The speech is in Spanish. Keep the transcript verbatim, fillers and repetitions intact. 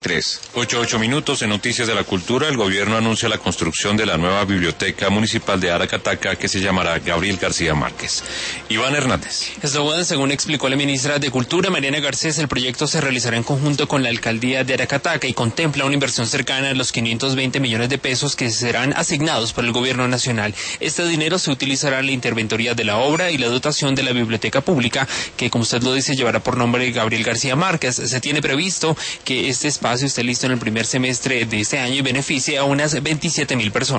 Tres. Ocho, ocho minutos en Noticias de la Cultura. El gobierno anuncia la construcción de la nueva biblioteca municipal de Aracataca que se llamará Gabriel García Márquez. Iván Hernández. Esto, según explicó la ministra de Cultura, Mariana Garcés, el proyecto se realizará en conjunto con la alcaldía de Aracataca y contempla una inversión cercana a los quinientos veinte millones de pesos que serán asignados por el gobierno nacional. Este dinero se utilizará en la interventoría de la obra y la dotación de la biblioteca pública, que, como usted lo dice, llevará por nombre Gabriel García Márquez. Se tiene previsto que este espacio esté listo en el primer semestre de este año y beneficie a unas veintisiete mil personas.